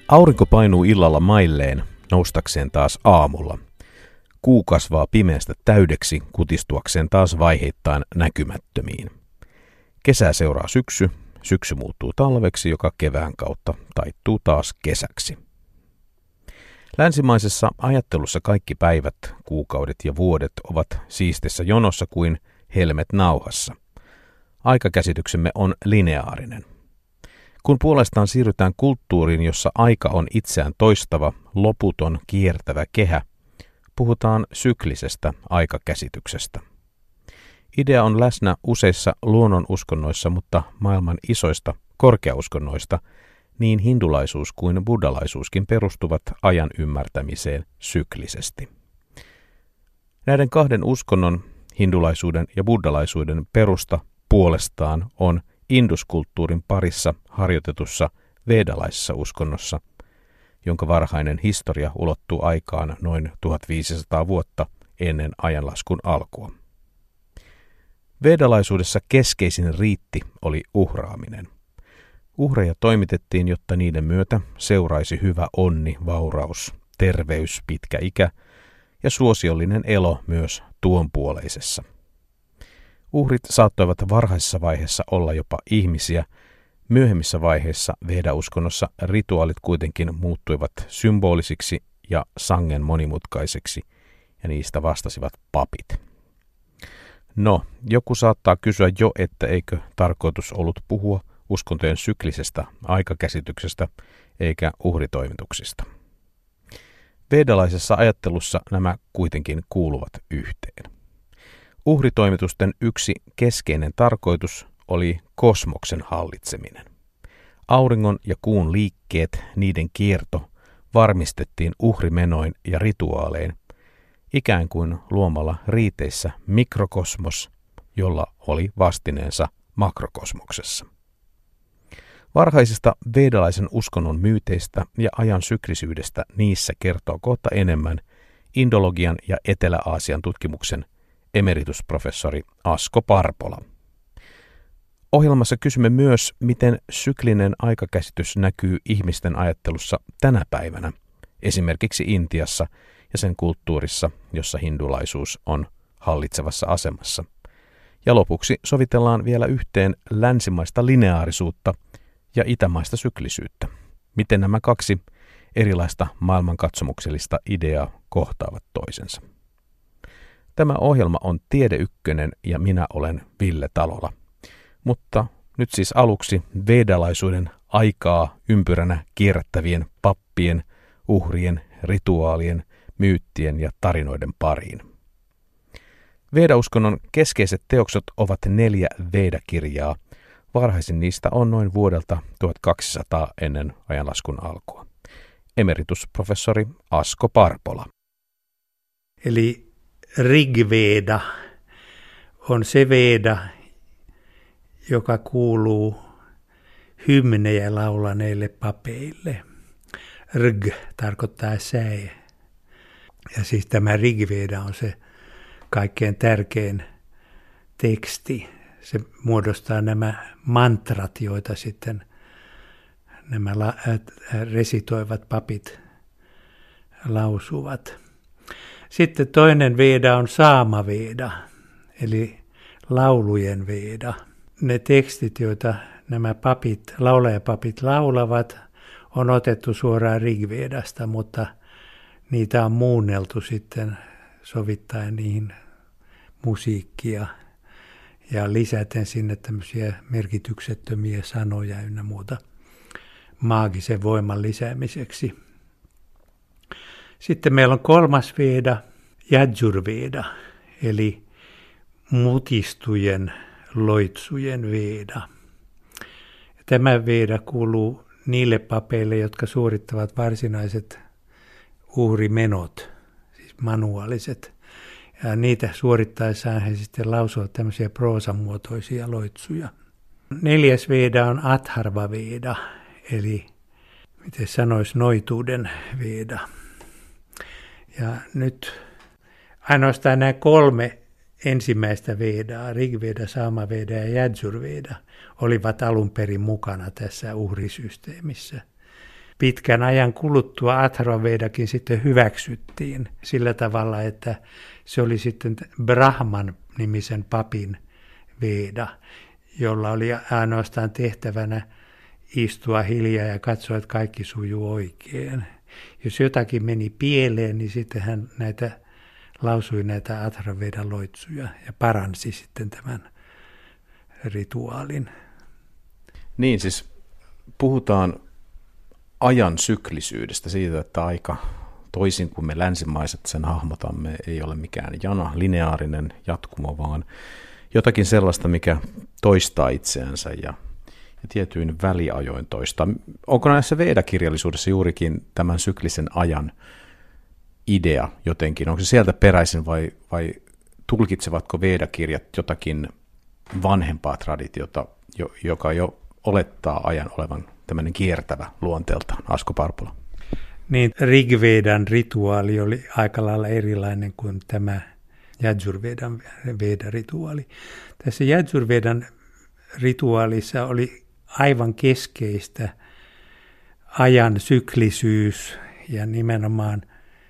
Aurinko painuu illalla mailleen noustakseen taas aamulla. Kuu kasvaa pimeästä täydeksi kutistuakseen taas vaiheittain näkymättömiin. Kesää seuraa syksy, syksy muuttuu talveksi, joka kevään kautta taittuu taas kesäksi. Länsimaisessa ajattelussa kaikki päivät, kuukaudet ja vuodet ovat siistessä jonossa kuin helmet nauhassa. Aikakäsityksemme on lineaarinen. Kun puolestaan siirrytään kulttuuriin, jossa aika on itseään toistava, loputon, kiertävä kehä, puhutaan syklisestä aikakäsityksestä. Idea on läsnä useissa luonnonuskonnoissa, mutta maailman isoista korkeauskonnoista niin hindulaisuus kuin buddhalaisuuskin perustuvat ajan ymmärtämiseen syklisesti. Näiden kahden uskonnon, hindulaisuuden ja buddhalaisuuden perusta puolestaan on induskulttuurin parissa harjoitetussa vedalaisessa uskonnossa, jonka varhainen historia ulottuu aikaan noin 1500 vuotta ennen ajanlaskun alkua. Vedalaisuudessa keskeisin riitti oli uhraaminen. Uhreja toimitettiin, jotta niiden myötä seuraisi hyvä onni, vauraus, terveys, pitkä ikä ja suosiollinen elo myös tuonpuoleisessa. Uhrit saattoivat varhaisessa vaiheessa olla jopa ihmisiä. Myöhemmissä vaiheissa Veda-uskonnossa rituaalit kuitenkin muuttuivat symbolisiksi ja sangen monimutkaisiksi, ja niistä vastasivat papit. No, joku saattaa kysyä jo, että eikö tarkoitus ollut puhua uskontojen syklisestä aikakäsityksestä eikä uhritoimituksista. Vedalaisessa ajattelussa nämä kuitenkin kuuluvat yhteen. Uhritoimitusten yksi keskeinen tarkoitus oli kosmoksen hallitseminen. Auringon ja kuun liikkeet, niiden kierto, varmistettiin uhrimenoin ja rituaalein, ikään kuin luomalla riiteissä mikrokosmos, jolla oli vastineensa makrokosmoksessa. Varhaisista vedalaisen uskonnon myyteistä ja ajan syklisyydestä niissä kertoo kohta enemmän indologian ja Etelä-Aasian tutkimuksen emeritusprofessori Asko Parpola. Ohjelmassa kysymme myös, miten syklinen aikakäsitys näkyy ihmisten ajattelussa tänä päivänä, esimerkiksi Intiassa ja sen kulttuurissa, jossa hindulaisuus on hallitsevassa asemassa. Ja lopuksi sovitellaan vielä yhteen länsimaista lineaarisuutta ja itämaista syklisyyttä. Miten nämä kaksi erilaista maailmankatsomuksellista ideaa kohtaavat toisensa. Tämä ohjelma on Tiede Ykkönen ja minä olen Ville Talola. Mutta nyt siis aluksi vedalaisuuden aikaa ympyränä kierrättävien pappien, uhrien, rituaalien, myyttien ja tarinoiden pariin. Vedauskonnon keskeiset teokset ovat 4 Vedakirjaa. Varhaisin niistä on noin vuodelta 1200 ennen ajanlaskun alkua. Emeritusprofessori Asko Parpola. Eli Rigveda on se Veda, joka kuuluu hymnejä laulaneille papeille. Rg tarkoittaa säe. Ja siis tämä Rigveda on se kaikkein tärkein teksti. Se muodostaa nämä mantrat, joita sitten nämä resitoivat papit lausuvat. Sitten toinen Veda on Saamaveda, eli laulujen Veda. Ne tekstit, joita nämä laulajapapit laulavat, on otettu suoraan Rigvedasta, mutta niitä on muunneltu sitten sovittaen niihin musiikkia ja lisäten sinne tämmöisiä merkityksettömiä sanoja ynnä muuta maagisen voiman lisäämiseksi. Sitten meillä on kolmas Veda, Yajurveda, eli mutistujen, loitsujen Veda. Tämä Veda kuuluu niille papeille, jotka suorittavat varsinaiset uhrimenot, siis manuaaliset. Ja niitä suorittaessaan he sitten lausuvat tämmöisiä proosamuotoisia loitsuja. 4. Veda on Atharva Veda, eli miten sanoisi noituuden Veda. Ja nyt ainoastaan nämä 3 ensimmäistä Vedaa, Rigveda, Saamaveda ja Yajurveda, olivat alun perin mukana tässä uhrisysteemissä. pitkän ajan kuluttua Atharvavedakin sitten hyväksyttiin sillä tavalla, että se oli sitten Brahman-nimisen papin Veda, jolla oli ainoastaan tehtävänä istua hiljaa ja katsoa, että kaikki sujuu oikein. Jos jotakin meni pieleen, niin sitten hän lausui näitä Atharvavedan loitsuja ja paransi sitten tämän rituaalin. Niin, siis puhutaan ajan syklisyydestä, siitä, että aika toisin kuin me länsimaiset sen hahmotamme, ei ole mikään jana, lineaarinen jatkumo, vaan jotakin sellaista, mikä toistaa itseänsä ja tietyin väliajoin toistaa. Onko näissä Veda-kirjallisuudessa juurikin tämän syklisen ajan idea jotenkin? Onko se sieltä peräisin vai tulkitsevatko Veda-kirjat jotakin vanhempaa traditiota, joka jo olettaa ajan olevan tämmöinen kiertävä luonteeltaan? Asko Parpola. Niin, Rigvedan rituaali oli aika lailla erilainen kuin tämä Yajurvedan Veda-rituaali. Tässä Yajurvedan rituaalissa oli aivan keskeistä ajan syklisyys ja nimenomaan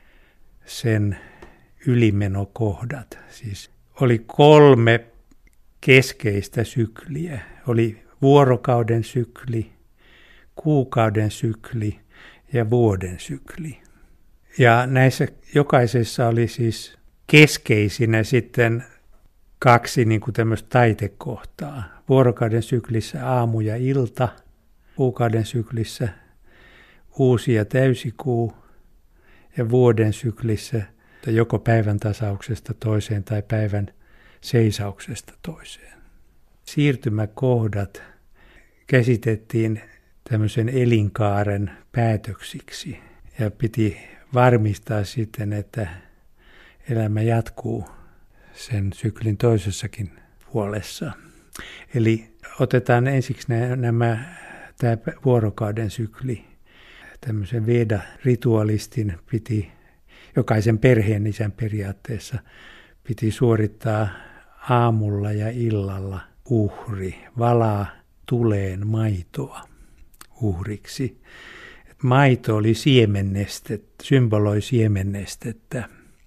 sen ylimenokohdat. Siis oli 3 keskeistä sykliä. Oli vuorokauden sykli, kuukauden sykli ja vuoden sykli. Ja näissä jokaisessa oli siis keskeisinä sitten 2 niin kuin tämmöistä taitekohtaa. Vuorokauden syklissä aamu ja ilta, kuukauden syklissä uusi ja täysikuu ja vuoden syklissä joko päivän tasauksesta toiseen tai päivän seisauksesta toiseen. Siirtymäkohdat käsitettiin tämmöisen elinkaaren päätöksiksi ja piti varmistaa sitten, että elämä jatkuu sen syklin toisessakin puolessa. Eli otetaan ensiksi tämä vuorokauden sykli. Tämmöisen Veda-ritualistin piti, jokaisen perheen isän periaatteessa, piti suorittaa aamulla ja illalla uhri, valaa tuleen maitoa uhriksi. Maito oli siemennestettä, symboloi siemennestettä.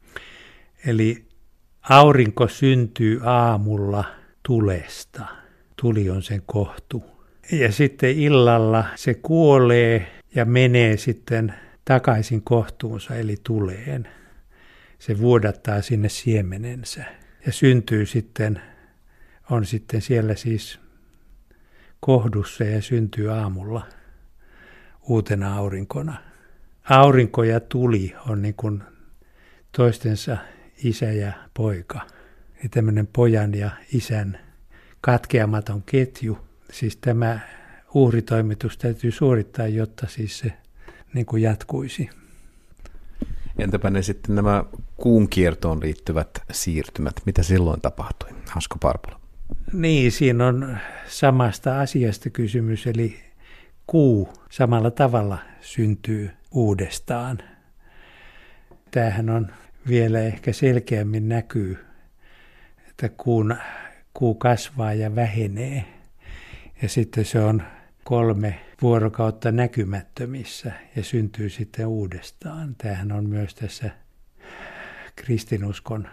Eli aurinko syntyy aamulla tulesta. Tuli on sen kohtu. Ja sitten illalla se kuolee ja menee sitten takaisin kohtuunsa, eli tuleen. Se vuodattaa sinne siemenensä ja syntyy sitten, on sitten siellä siis kohdussa ja syntyy aamulla uutena aurinkona. Aurinko ja tuli on niin kuin toistensa isä ja poika. Ja tämmöinen pojan ja isän katkeamaton ketju. Siis tämä uhritoimitus täytyy suorittaa, jotta siis se niin kuin jatkuisi. Entäpä ne sitten nämä kuun kiertoon liittyvät siirtymät? Mitä silloin tapahtui? Asko Parpola. Niin, siinä on samasta asiasta kysymys, eli kuu samalla tavalla syntyy uudestaan. Tämähän on vielä ehkä selkeämmin näkyy, että kuu kasvaa ja vähenee. Ja sitten se on 3 vuorokautta näkymättömissä ja syntyy sitten uudestaan. Tämähän on myös tässä kristinuskon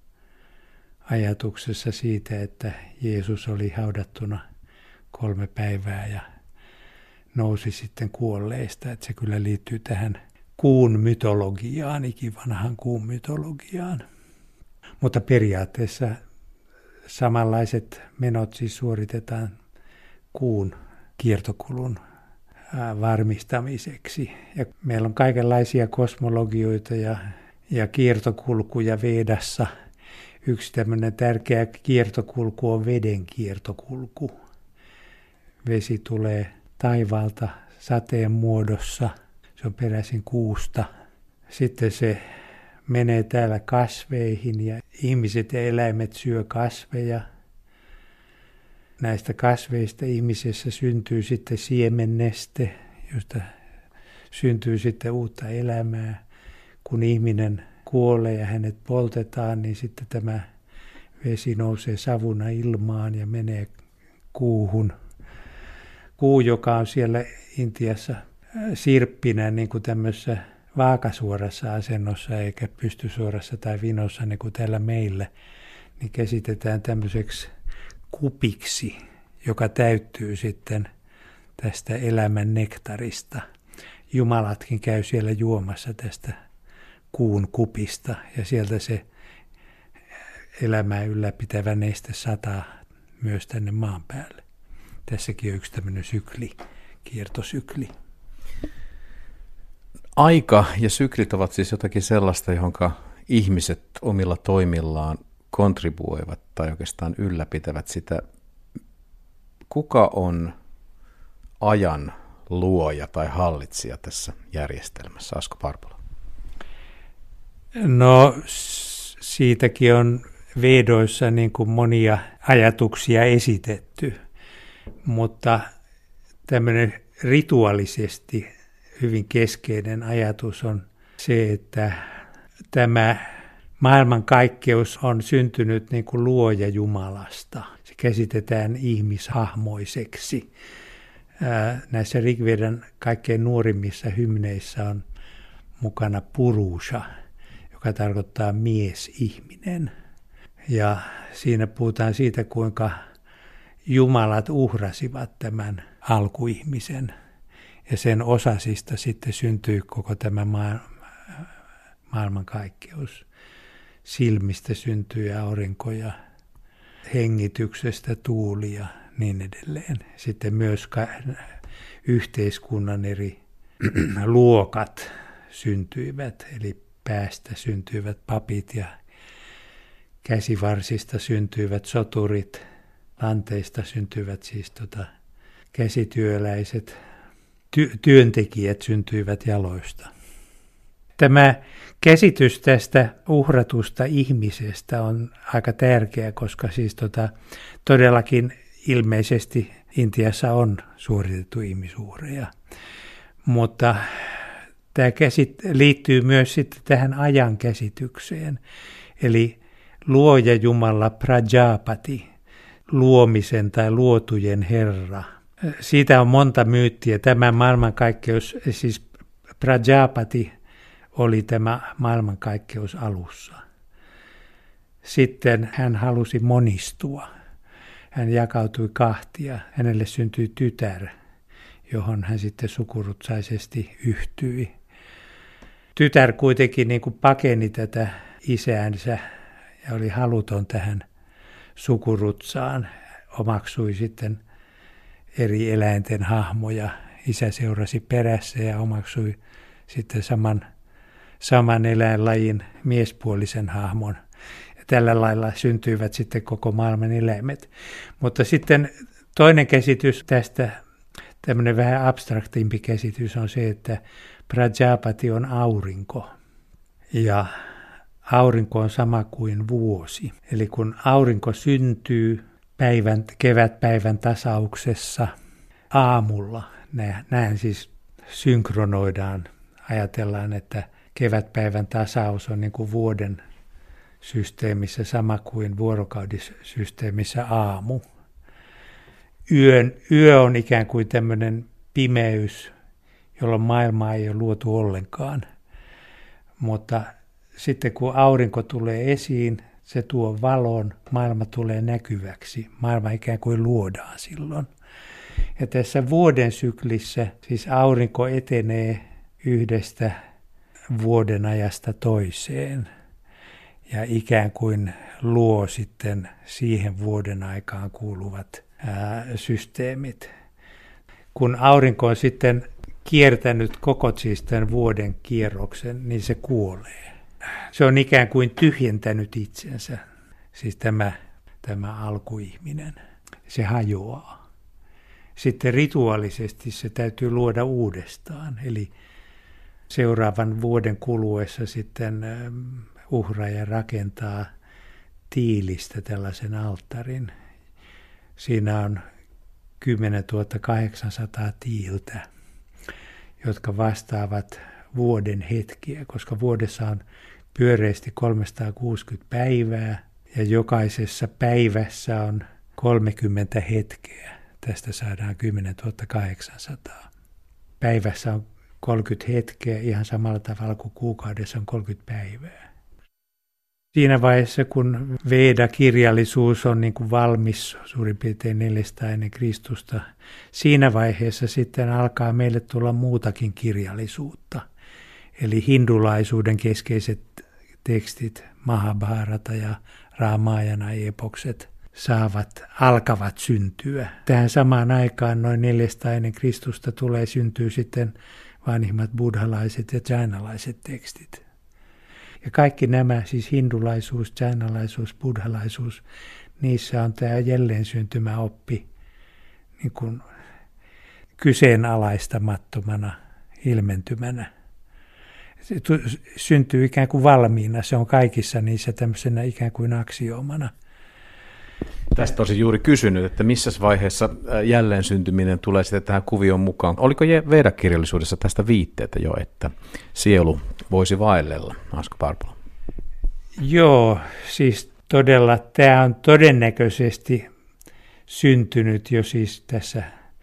ajatuksessa siitä, että Jeesus oli haudattuna 3 päivää ja nousi sitten kuolleista. Että se kyllä liittyy tähän kuun mytologiaan, ikivanhan kuun mytologiaan. Mutta periaatteessa samanlaiset menot siis suoritetaan kuun kiertokulun varmistamiseksi. Ja meillä on kaikenlaisia kosmologioita ja kiertokulkuja Vedassa. Yksi tämmöinen tärkeä kiertokulku on veden kiertokulku. Vesi tulee taivaalta sateen muodossa. Se on peräisin kuusta. Sitten se menee täällä kasveihin ja ihmiset ja eläimet syö kasveja. Näistä kasveista ihmisessä syntyy sitten siemenneste, josta syntyy sitten uutta elämää. Kun ihminen kuolee ja hänet poltetaan, niin sitten tämä vesi nousee savuna ilmaan ja menee kuuhun. Kuu, joka on siellä Intiassa sirppinä niin kuin tämmöisessä vaakasuorassa asennossa eikä pystysuorassa tai vinossa niin kuin täällä meillä, niin käsitetään tämmöiseksi kupiksi, joka täyttyy sitten tästä elämän nektarista. Jumalatkin käy siellä juomassa tästä kuun kupista ja sieltä se elämää ylläpitävä neste sataa myös tänne maan päälle. Tässäkin on yksi tämmöinen sykli, kiertosykli. Aika ja syklit ovat siis jotakin sellaista, johonka ihmiset omilla toimillaan kontribuoivat tai oikeastaan ylläpitävät sitä. Kuka on ajan luoja tai hallitsija tässä järjestelmässä, Asko Parpola? No siitäkin on Vedoissa niin kuin monia ajatuksia esitetty, mutta tämmöinen rituaalisesti hyvin keskeinen ajatus on se, että tämä maailmankaikkeus on syntynyt niin kuin luoja Jumalasta. Se käsitetään ihmishahmoiseksi. Näissä Rigvedan kaikkein nuorimmissa hymneissä on mukana Purusha, joka tarkoittaa mies-ihminen. Ja siinä puhutaan siitä, kuinka jumalat uhrasivat tämän alkuihmisen. Ja sen osasista sitten syntyy koko tämä maailmankaikkeus. Silmistä syntyy aurinko ja hengityksestä tuuli ja niin edelleen. Sitten myös yhteiskunnan eri luokat syntyivät, eli päästä syntyivät papit ja käsivarsista syntyivät soturit, lanteista syntyivät siis käsityöläiset, työntekijät syntyivät jaloista. Tämä käsitys tästä uhratusta ihmisestä on aika tärkeä, koska siis todellakin ilmeisesti Intiassa on suoritettu ihmisuhreja, mutta tämä liittyy myös sitten tähän ajan käsitykseen, eli luoja Jumala Prajapati, luomisen tai luotujen Herra. Siitä on monta myyttiä. Tämä maailmankaikkeus, siis Prajapati oli tämä maailmankaikkeus alussa. Sitten hän halusi monistua. Hän jakautui kahtia. Hänelle syntyi tytär, johon hän sitten sukurutsaisesti yhtyi. Tytär kuitenkin niin kuin pakeni tätä isäänsä ja oli haluton tähän sukurutsaan. Omaksui sitten eri eläinten hahmoja. Isä seurasi perässä ja omaksui sitten saman eläinlajin miespuolisen hahmon. Ja tällä lailla syntyivät sitten koko maailman eläimet. Mutta sitten toinen käsitys tästä, tämmöinen vähän abstraktimpi käsitys on se, että Prajapati on aurinko. Ja aurinko on sama kuin vuosi. Eli kun aurinko syntyy kevätpäivän tasauksessa aamulla, näin siis synkronoidaan. Ajatellaan, että kevätpäivän tasaus on niin kuin vuoden systeemissä sama kuin vuorokautissysteemissä aamu. Yö on ikään kuin tämmöinen pimeys, jolloin maailmaa ei ole luotu ollenkaan. Mutta sitten kun aurinko tulee esiin, se tuo valon, maailma tulee näkyväksi. Maailma ikään kuin luodaan silloin. Ja tässä vuoden syklissä siis aurinko etenee yhdestä vuoden ajasta toiseen ja ikään kuin luo sitten siihen vuoden aikaan kuuluvat systeemit. Kun aurinko on sitten kiertänyt koko siis tämän vuoden kierroksen, niin se kuolee. Se on ikään kuin tyhjentänyt itsensä, siis tämä alkuihminen. Se hajoaa. Sitten rituaalisesti se täytyy luoda uudestaan, eli seuraavan vuoden kuluessa sitten uhraaja rakentaa tiilistä tällaisen alttarin. Siinä on 10 800 tiiltä, jotka vastaavat vuoden hetkiä, koska vuodessa on pyöreästi 360 päivää ja jokaisessa päivässä on 30 hetkeä. Tästä saadaan 10 800. päivässä on 30 hetkeä ihan samalla tavalla kuin kuukaudessa on 30 päivää. Siinä vaiheessa, kun Veda-kirjallisuus on niin kuin valmis suurin piirtein 400 ennen Kristusta, siinä vaiheessa sitten alkaa meille tulla muutakin kirjallisuutta. Eli hindulaisuuden keskeiset tekstit, Mahabharata ja Ramayana-epokset alkavat syntyä. Tähän samaan aikaan noin 400 ennen Kristusta syntyy sitten vanhimmat buddhalaiset ja jainalaiset tekstit. Ja kaikki nämä, siis hindulaisuus, jainalaisuus, buddhalaisuus, niissä on tämä jälleen syntymäoppi niin kuin kyseenalaistamattomana ilmentymänä. Se syntyy ikään kuin valmiina, se on kaikissa niissä tämmöisenä ikään kuin aksioomana. Tästä olisin juuri kysynyt, että missä vaiheessa jälleen syntyminen tulee sitten tähän kuvioon mukaan. Oliko Veda-kirjallisuudessa tästä viitteitä jo, että sielu voisi vaellella, Asko Parpola? Joo, siis todella tämä on todennäköisesti syntynyt jo siis tässä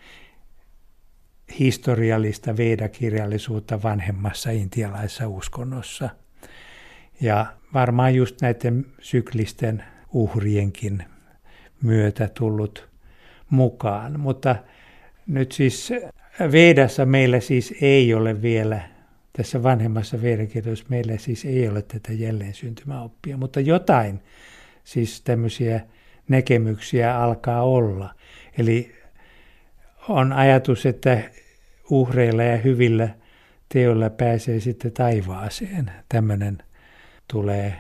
historiallista Veda-kirjallisuutta vanhemmassa intialaisessa uskonnossa. Ja varmaan just näiden syklisten uhrienkin myötä tullut mukaan. Mutta nyt siis Vedassa meillä siis ei ole vielä, tässä vanhemmassa Veda-kirjallisuudessa meillä siis ei ole tätä jälleen syntymäoppia, mutta jotain siis tämmöisiä näkemyksiä alkaa olla. Eli on ajatus, että uhreilla ja hyvillä teoilla pääsee sitten taivaaseen. Tämmöinen tulee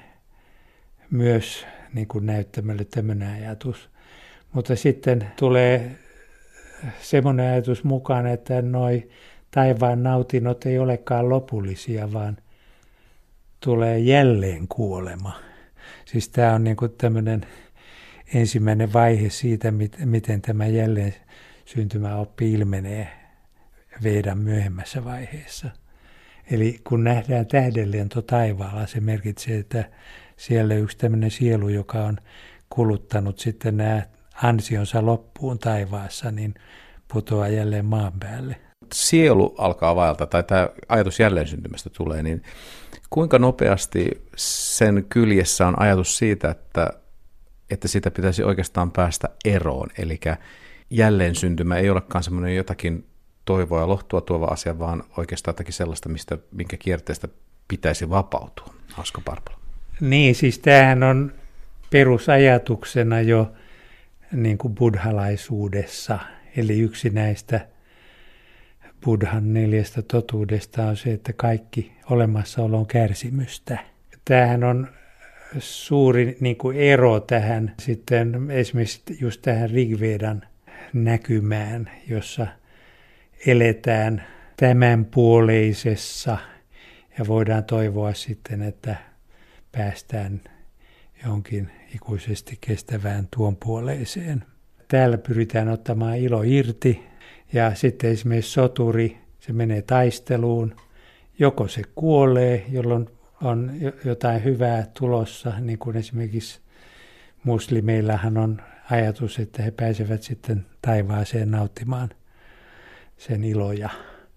myös niin kuin näyttämälle tämmöinen ajatus. Mutta sitten tulee semmoinen ajatus mukaan, että noi taivaan nautinnot ei olekaan lopullisia, vaan tulee jälleen kuolema. Siis tämä on niin kuin tämmöinen ensimmäinen vaihe siitä, miten tämä jälleen syntymäoppi ilmenee Vedan myöhemmässä vaiheessa. Eli kun nähdään tähdenlento taivaalla, se merkitsee, että siellä yksi tämmöinen sielu, joka on kuluttanut sitten nämä ansionsa loppuun taivaassa, niin putoaa jälleen maan päälle. Sielu alkaa vaeltaa, tai tämä ajatus jälleen syntymästä tulee, niin kuinka nopeasti sen kyljessä on ajatus siitä, että sitä pitäisi oikeastaan päästä eroon, eli jälleen syntymä ei olekaan semmoinen jotakin toivoa ja lohtua tuova asia, vaan oikeastaan jotakin sellaista, minkä kierteestä pitäisi vapautua. Asko Parpola. Niin, siis tämähän on perusajatuksena jo niin kuin buddhalaisuudessa. Eli yksi näistä buddhan 4 totuudesta on se, että kaikki olemassaolo on kärsimystä. Tämähän on suuri niin kuin ero tähän sitten esimerkiksi just tähän Rigvedan näkymään, jossa eletään tämänpuoleisessa ja voidaan toivoa sitten, että päästään jonkin ikuisesti kestävään tuonpuoleiseen. Täällä pyritään ottamaan ilo irti ja sitten esimerkiksi soturi, se menee taisteluun. Joko se kuolee, jolloin on jotain hyvää tulossa, niin kuin esimerkiksi muslimeillahan on ajatus, että he pääsevät sitten taivaaseen nauttimaan sen iloja.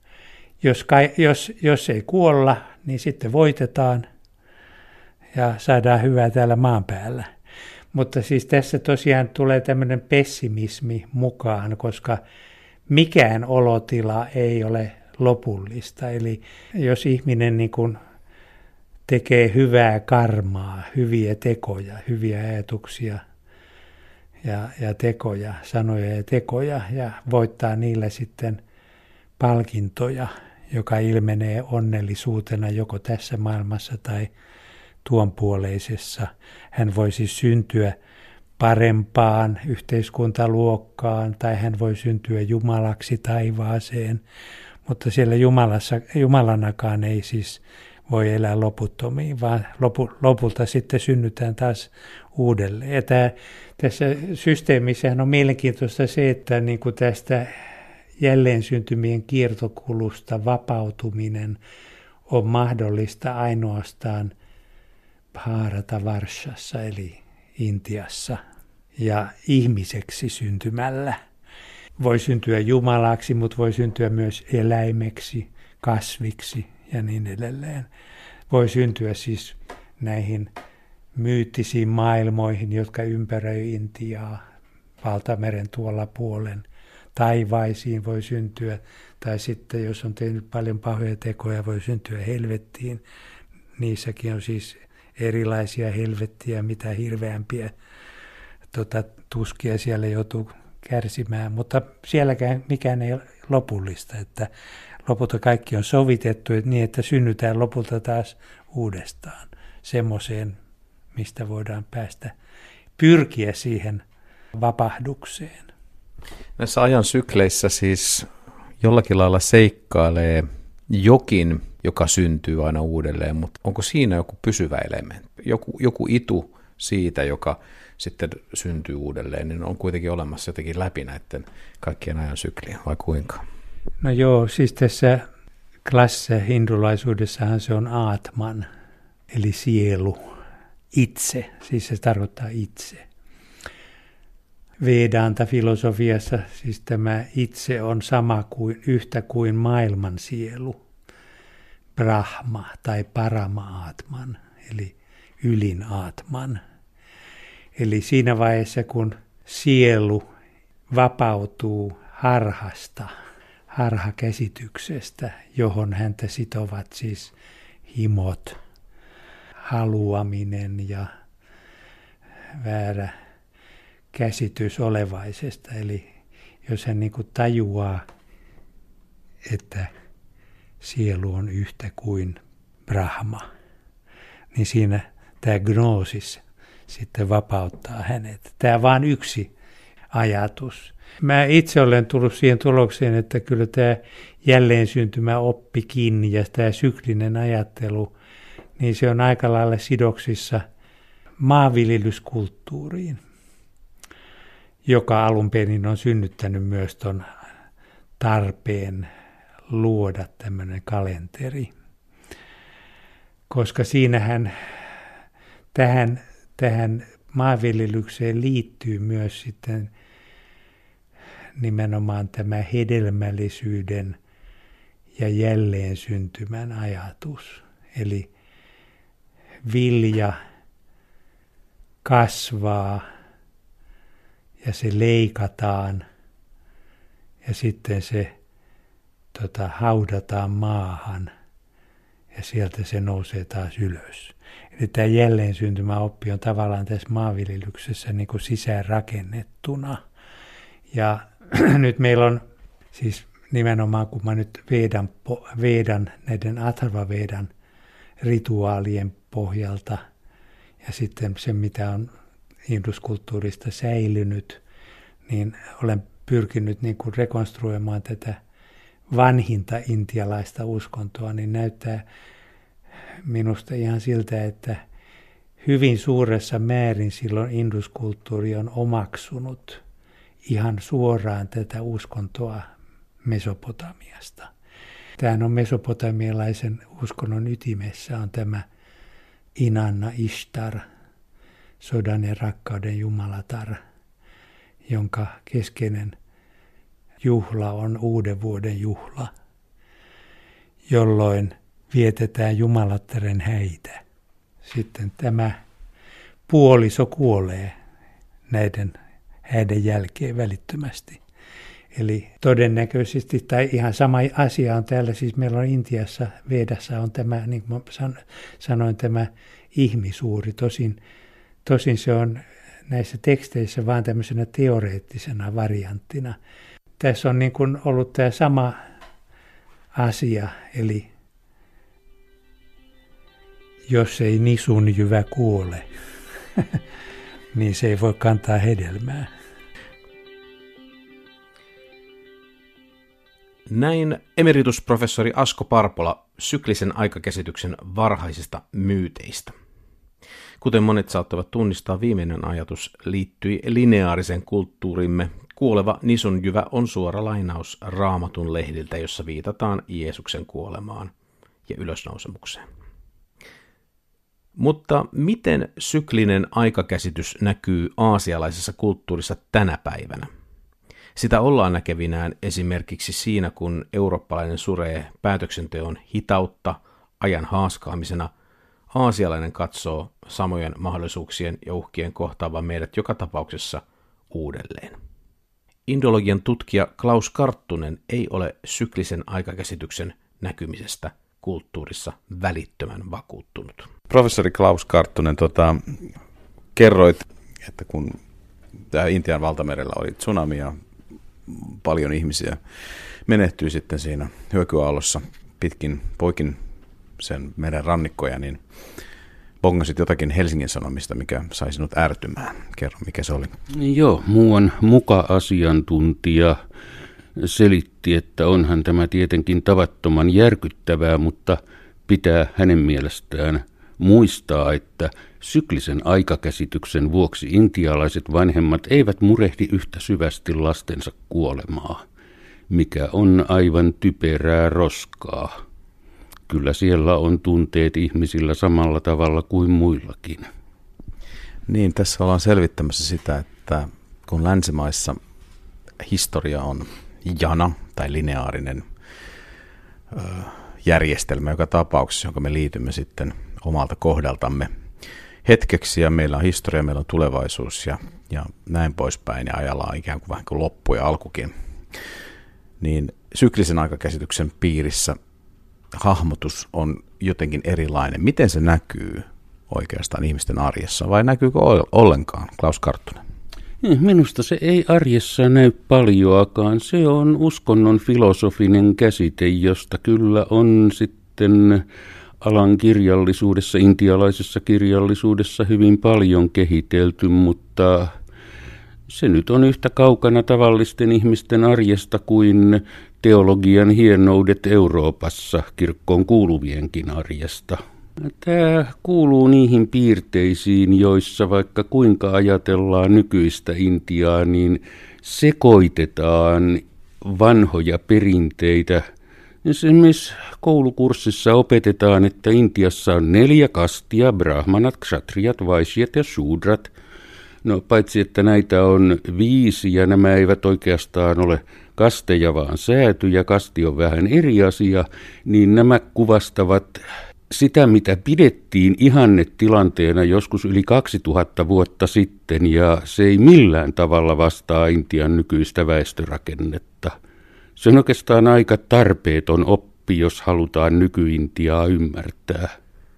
Jos ei kuolla, niin sitten voitetaan ja saadaan hyvää täällä maan päällä. Mutta siis tässä tosiaan tulee tämmöinen pessimismi mukaan, koska mikään olotila ei ole lopullista. Eli jos ihminen niin kuin tekee hyvää karmaa, hyviä tekoja, hyviä ajatuksia ja tekoja, sanoja ja tekoja ja voittaa niillä sitten palkintoja, joka ilmenee onnellisuutena joko tässä maailmassa tai tuonpuoleisessa. Hän voi siis syntyä parempaan yhteiskuntaluokkaan tai hän voi syntyä jumalaksi taivaaseen, mutta siellä Jumalanakaan ei siis voi elää loputtomiin, vaan lopulta sitten synnytään taas uudelleen. Ja tässä systeemissähän on mielenkiintoista se, että niin kuin tästä jälleen syntymien kiertokulusta vapautuminen on mahdollista ainoastaan Bharatavarsassa eli Intiassa ja ihmiseksi syntymällä. voi syntyä jumalaksi, mutta voi syntyä myös eläimeksi, kasviksi ja niin edelleen. Voi syntyä siis näihin myyttisiin maailmoihin, jotka ympäröi Intiaa, Valtameren tuolla puolen. Taivaisiin voi syntyä, tai sitten jos on tehnyt paljon pahoja tekoja, voi syntyä helvettiin. Niissäkin on siis erilaisia helvettiä, mitä hirveämpiä tuskia siellä joutuu kärsimään, mutta sielläkään mikään ei ole lopullista, että lopulta kaikki on sovitettu niin, että synnytään lopulta taas uudestaan semmoiseen, mistä voidaan pyrkiä siihen vapahdukseen. Näissä ajan sykleissä siis jollakin lailla seikkailee jokin, joka syntyy aina uudelleen, mutta onko siinä joku pysyvä elementti? Joku itu siitä, joka sitten syntyy uudelleen, niin on kuitenkin olemassa jotenkin läpi näiden kaikkien ajan syklien, vai kuinka? No joo, siis tässä klassisessa hindulaisuudessahan se on Atman, eli sielu, itse, siis se tarkoittaa itse. Vedanta-filosofiassa siis tämä itse on yhtä kuin maailman sielu, Brahma tai Parama-Atman, eli ylin Atman. Eli siinä vaiheessa, kun sielu vapautuu harhakäsityksestä, johon häntä sitovat siis himot, haluaminen ja väärä käsitys olevaisesta. Eli jos hän niin kuin tajuaa, että sielu on yhtä kuin Brahma, niin siinä tämä gnoosis sitten vapauttaa hänet. Tämä on vain yksi ajatus. Mä itse olen tullut siihen tulokseen, että kyllä tämä jälleen syntymä oppikin ja tämä syklinen ajattelu, niin se on aika lailla sidoksissa maanviljelyskulttuuriin, joka alun perin on synnyttänyt myös tuon tarpeen luoda tämmöinen kalenteri. Koska siinähän tähän maanviljelykseen liittyy myös sitten nimenomaan tämä hedelmällisyyden ja jälleen syntymän ajatus. Eli vilja kasvaa ja se leikataan ja sitten se haudataan maahan ja sieltä se nousee taas ylös. Eli tämä jälleen syntymäoppi on tavallaan tässä maanviljelyksessä niin kuin sisäänrakennettuna. Ja nyt meillä on siis nimenomaan, kun mä nyt Vedan näiden Atharva-Vedan rituaalien pohjalta ja sitten se, mitä on induskulttuurista säilynyt, niin olen pyrkinyt niin kuin rekonstruoimaan tätä vanhinta intialaista uskontoa, niin näyttää minusta ihan siltä, että hyvin suuressa määrin silloin induskulttuuri on omaksunut ihan suoraan tätä uskontoa Mesopotamiasta. Tämähän on mesopotamialaisen uskonnon ytimessä on tämä Inanna Ishtar, sodan ja rakkauden jumalatar, jonka keskeinen juhla on uuden vuoden juhla, jolloin vietetään jumalattaren häitä. Sitten tämä puoliso kuolee näiden häiden jälkeen välittömästi. Eli todennäköisesti, tai ihan sama asia on täällä, siis meillä on Intiassa, Vedassa on tämä, niin kuin sanoin, tämä ihmisuuri. Tosin se on näissä teksteissä vaan tämmöisenä teoreettisena varianttina. Tässä on niin kuin ollut tämä sama asia, eli jos ei nisun jyvä kuole, niin se ei voi kantaa hedelmää. Näin emeritusprofessori Asko Parpola syklisen aikakäsityksen varhaisista myyteistä. Kuten monet saattavat tunnistaa, viimeinen ajatus liittyi lineaarisen kulttuurimme. Kuoleva nisunjyvä on suora lainaus Raamatun lehdiltä, jossa viitataan Jeesuksen kuolemaan ja ylösnousemukseen. Mutta miten syklinen aikakäsitys näkyy aasialaisessa kulttuurissa tänä päivänä? Sitä ollaan näkevinään esimerkiksi siinä, kun eurooppalainen suree päätöksenteon hitautta ajan haaskaamisena, aasialainen katsoo samojen mahdollisuuksien ja uhkien kohtaavan meidät joka tapauksessa uudelleen. Indologian tutkija Klaus Karttunen ei ole syklisen aikakäsityksen näkymisestä kulttuurissa välittömän vakuuttunut. Professori Klaus Karttunen, kerroit, että kun Intian valtamerellä oli tsunami ja paljon ihmisiä menehtyi sitten siinä hyökyaallossa pitkin poikin sen meren rannikkoja, niin bongasit jotakin Helsingin Sanomista, mikä sai sinut ärtymään. Kerro, mikä se oli. Joo, muuan muka-asiantuntija selitti, että onhan tämä tietenkin tavattoman järkyttävää, mutta pitää hänen mielestään muistaa, että syklisen aikakäsityksen vuoksi intialaiset vanhemmat eivät murehdi yhtä syvästi lastensa kuolemaa, mikä on aivan typerää roskaa. Kyllä siellä on tunteet ihmisillä samalla tavalla kuin muillakin. Niin, tässä ollaan selvittämässä sitä, että kun länsimaissa historia on jana tai lineaarinen järjestelmä joka tapauksessa, jonka me liitymme sitten omalta kohdaltamme hetkeksi, ja meillä on historia, meillä on tulevaisuus ja näin poispäin, ja ajalla on ikään kuin vähän kuin loppu ja alkukin, niin syklisen aikakäsityksen piirissä hahmotus on jotenkin erilainen. Miten se näkyy oikeastaan ihmisten arjessa, vai näkyykö ollenkaan, Klaus Karttunen? Minusta se ei arjessa näy paljoakaan. Se on uskonnon filosofinen käsite, josta kyllä on sitten alan kirjallisuudessa, intialaisessa kirjallisuudessa hyvin paljon kehitelty, mutta se nyt on yhtä kaukana tavallisten ihmisten arjesta kuin teologian hienoudet Euroopassa kirkkoon kuuluvienkin arjesta. Tämä kuuluu niihin piirteisiin, joissa vaikka kuinka ajatellaan nykyistä Intiaa, niin sekoitetaan vanhoja perinteitä. Esimerkiksi koulukurssissa opetetaan, että Intiassa on 4 kastia, brahmanat, kshatriyat, vaishyat ja shudrat. No paitsi, että näitä on 5 ja nämä eivät oikeastaan ole kasteja, vaan säätyjä, kasti on vähän eri asia, niin nämä kuvastavat sitä, mitä pidettiin ihannetilanteena joskus yli 2000 vuotta sitten, ja se ei millään tavalla vastaa Intian nykyistä väestörakennetta. Se on oikeastaan aika tarpeeton oppi, jos halutaan nyky-Intiaa ymmärtää.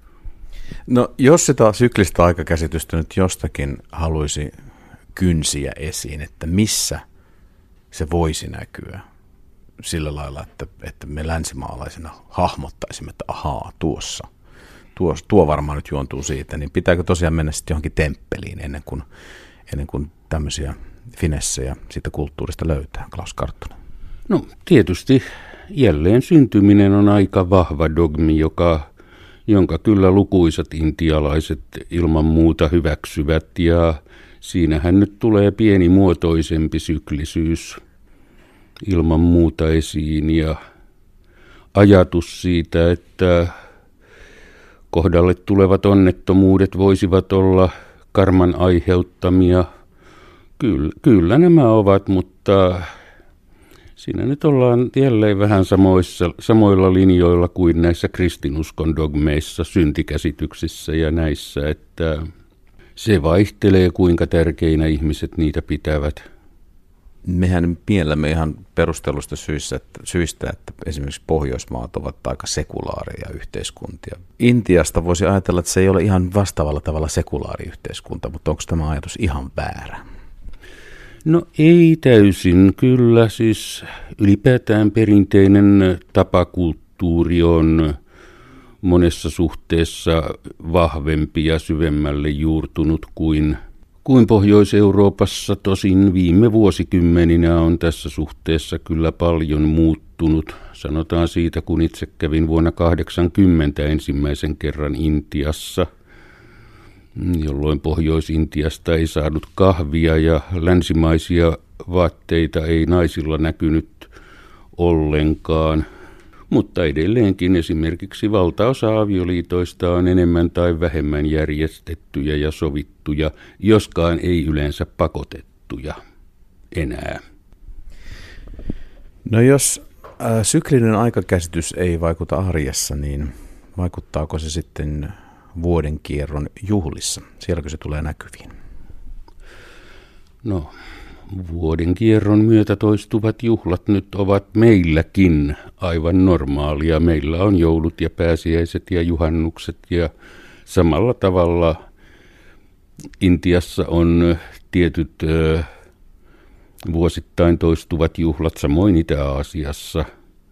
No jos sitä syklistä aikakäsitystä nyt jostakin haluaisi kynsiä esiin, että missä se voisi näkyä sillä lailla, että me länsimaalaisena hahmottaisimme, että ahaa, tuo varmaan nyt juontuu siitä, niin pitääkö tosiaan mennä sitten johonkin temppeliin ennen kuin tämmöisiä finessejä siitä kulttuurista löytää, Klaus Karttunen? No tietysti jälleen syntyminen on aika vahva dogmi, jonka kyllä lukuisat intialaiset ilman muuta hyväksyvät, ja siinähän nyt tulee pienimuotoisempi syklisyys ilman muuta esiin, ja ajatus siitä, että kohdalle tulevat onnettomuudet voisivat olla karman aiheuttamia. Kyllä nämä ovat, mutta siinä nyt ollaan jälleen vähän samoilla linjoilla kuin näissä kristinuskon dogmeissa, syntikäsityksissä ja näissä, että se vaihtelee, kuinka tärkeinä ihmiset niitä pitävät. Mehän miellämme ihan perustellusta syistä, että esimerkiksi Pohjoismaat ovat aika sekulaaria yhteiskuntia. Intiasta voisi ajatella, että se ei ole ihan vastaavalla tavalla sekulaari yhteiskunta, mutta onko tämä ajatus ihan väärä? No ei täysin. Kyllä siis ylipäätään perinteinen tapakulttuuri on monessa suhteessa vahvempi ja syvemmälle juurtunut kuin Pohjois-Euroopassa. Tosin viime vuosikymmeninä on tässä suhteessa kyllä paljon muuttunut. Sanotaan siitä, kun itse kävin vuonna 1980 ensimmäisen kerran Intiassa, jolloin Pohjois-Intiasta ei saanut kahvia ja länsimaisia vaatteita ei naisilla näkynyt ollenkaan. Mutta edelleenkin esimerkiksi valtaosa avioliitoista on enemmän tai vähemmän järjestettyjä ja sovittuja, joskaan ei yleensä pakotettuja enää. No jos syklinen aikakäsitys ei vaikuta arjessa, niin vaikuttaako se sitten vuodenkierron juhlissa? Sielläkö se tulee näkyviin? No, vuodenkierron myötä toistuvat juhlat nyt ovat meilläkin aivan normaalia. Meillä on joulut ja pääsiäiset ja juhannukset ja samalla tavalla Intiassa on tietyt vuosittain toistuvat juhlat, samoin Itä-Aasiassa,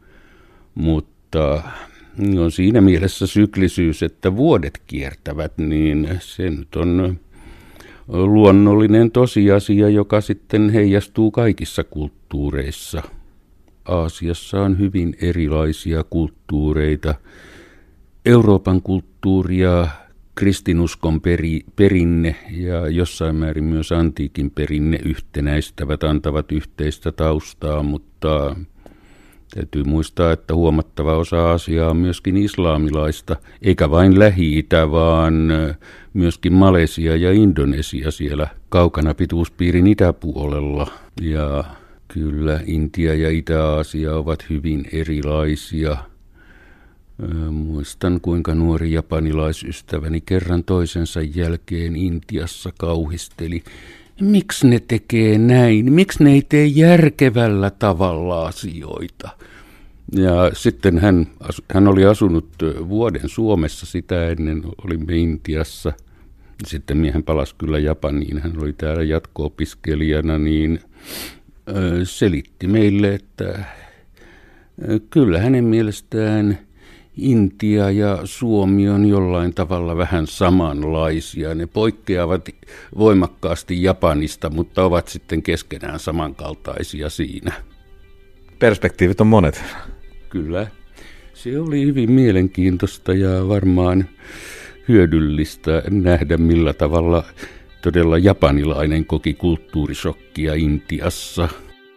mutta on siinä mielessä syklisyys, että vuodet kiertävät, niin se nyt on luonnollinen tosiasia, joka sitten heijastuu kaikissa kulttuureissa. Aasiassa on hyvin erilaisia kulttuureita. Euroopan kulttuuria, kristinuskon perinne ja jossain määrin myös antiikin perinne yhtenäistävät, antavat yhteistä taustaa, mutta täytyy muistaa, että huomattava osa Aasiaa on myöskin islamilaista, eikä vain Lähi-Itä, vaan myöskin Malesia ja Indonesia siellä kaukana pituuspiirin itäpuolella. Ja kyllä Intia ja Itä-Aasia ovat hyvin erilaisia. Muistan, kuinka nuori japanilaisystäväni kerran toisensa jälkeen Intiassa kauhisteli. Miksi ne tekee näin? Miksi ne ei tee järkevällä tavalla asioita? Ja sitten hän oli asunut vuoden Suomessa, sitä ennen olimme Intiassa. Sitten miehen palasi kyllä Japaniin, hän oli täällä jatko-opiskelijana, niin selitti meille, että kyllä hänen mielestään Intia ja Suomi on jollain tavalla vähän samanlaisia. Ne poikkeavat voimakkaasti Japanista, mutta ovat sitten keskenään samankaltaisia siinä. Perspektiivit on monet. Kyllä. Se oli hyvin mielenkiintoista ja varmaan hyödyllistä nähdä, millä tavalla todella japanilainen koki kulttuurishokkia Intiassa.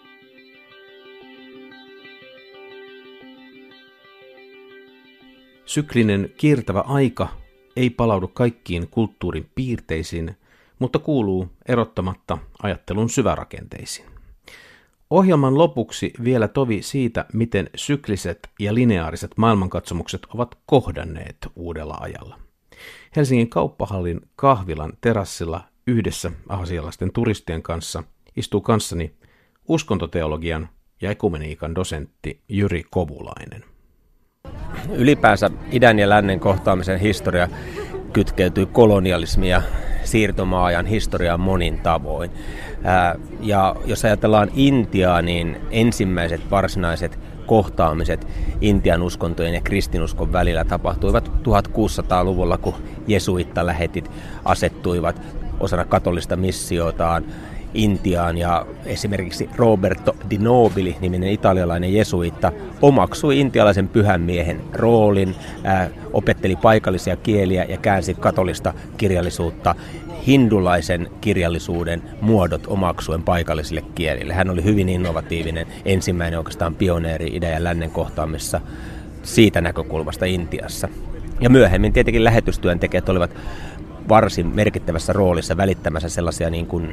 Syklinen kiertävä aika ei palaudu kaikkiin kulttuurin piirteisiin, mutta kuuluu erottamatta ajattelun syvärakenteisiin. Ohjelman lopuksi vielä tovi siitä, miten sykliset ja lineaariset maailmankatsomukset ovat kohdanneet uudella ajalla. Helsingin Kauppahallin kahvilan terassilla yhdessä aasialaisten turistien kanssa istuu kanssani uskontoteologian ja ekumeniikan dosentti Jyri Kovulainen. Ylipäänsä idän ja lännen kohtaamisen historia kytkeytyy kolonialismin ja siirtomaajan historiaan monin tavoin. Ja jos ajatellaan Intiaa, niin ensimmäiset varsinaiset kohtaamiset Intian uskontojen ja kristinuskon välillä tapahtuivat 1600-luvulla, kun jesuittalähetit asettuivat osana katolista missiotaan Intiaan, ja esimerkiksi Roberto di Nobili, niminen italialainen jesuitta, omaksui intialaisen pyhän miehen roolin, opetteli paikallisia kieliä ja käänsi katolista kirjallisuutta hindulaisen kirjallisuuden muodot omaksuen paikallisille kielille. Hän oli hyvin innovatiivinen, ensimmäinen oikeastaan pioneeri idän ja lännen kohtaamissa siitä näkökulmasta Intiassa. Ja myöhemmin tietenkin lähetystyöntekijät olivat varsin merkittävässä roolissa välittämässä sellaisia niin kuin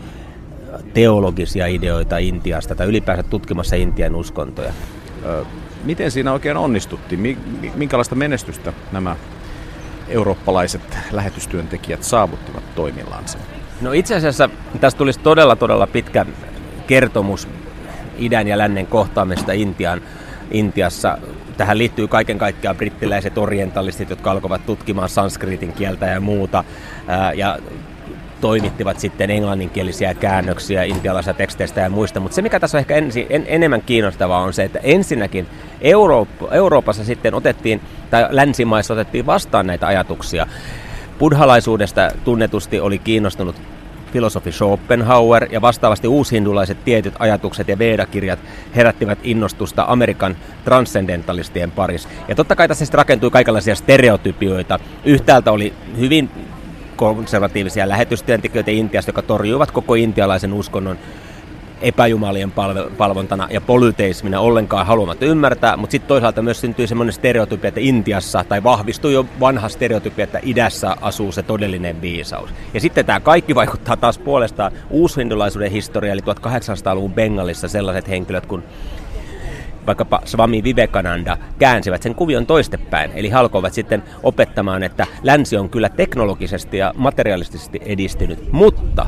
teologisia ideoita Intiasta tai ylipäänsä tutkimassa Intian uskontoja. Miten siinä oikein onnistuttiin? Minkälaista menestystä nämä eurooppalaiset lähetystyöntekijät saavuttivat toimillansa? No itse asiassa tästä tulisi todella pitkä kertomus idän ja lännen kohtaamista Intiassa. Tähän liittyy kaiken kaikkiaan brittiläiset orientalistit, jotka alkoivat tutkimaan sanskritin kieltä ja muuta, ja toimittivat sitten englanninkielisiä käännöksiä intialaisista teksteistä ja muista. Mutta se, mikä tässä on ehkä enemmän kiinnostavaa, on se, että ensinnäkin Euroopassa sitten otettiin, tai länsimaissa otettiin vastaan näitä ajatuksia. Buddhalaisuudesta tunnetusti oli kiinnostunut filosofi Schopenhauer, ja vastaavasti uushindulaiset tietyt ajatukset ja Veda-kirjat herättivät innostusta Amerikan transcendentalistien parissa. Ja totta kai tässä sitten rakentui kaikenlaisia stereotypioita. Yhtäältä oli hyvin konservatiivisia lähetystyöntekijöitä Intiasta, jotka torjuivat koko intialaisen uskonnon epäjumalien palvontana ja polyteismina ollenkaan haluamatta ymmärtää, mutta sitten toisaalta myös syntyi semmoinen stereotypia, että Intiassa, tai vahvistui jo vanha stereotypia, että idässä asuu se todellinen viisaus. Ja sitten tämä kaikki vaikuttaa taas puolestaan uushindulaisuuden historiaan, eli 1800-luvun Bengalissa sellaiset henkilöt kuin vaikkapa Swami Vivekananda, käänsivät sen kuvion toistepäin. Eli he alkoivat sitten opettamaan, että länsi on kyllä teknologisesti ja materiaalisesti edistynyt, mutta